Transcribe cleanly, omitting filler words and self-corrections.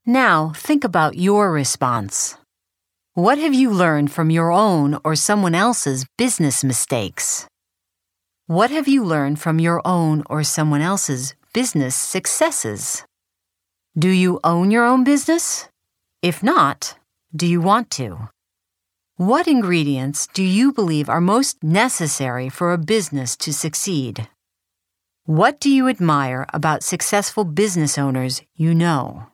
Now, think about your response. What have you learned from your own or someone else's business mistakes? What have you learned from your own or someone else's business successes? Do you own your own business? If not, do you want to? What ingredients do you believe are most necessary for a business to succeed? What do you admire about successful business owners you know?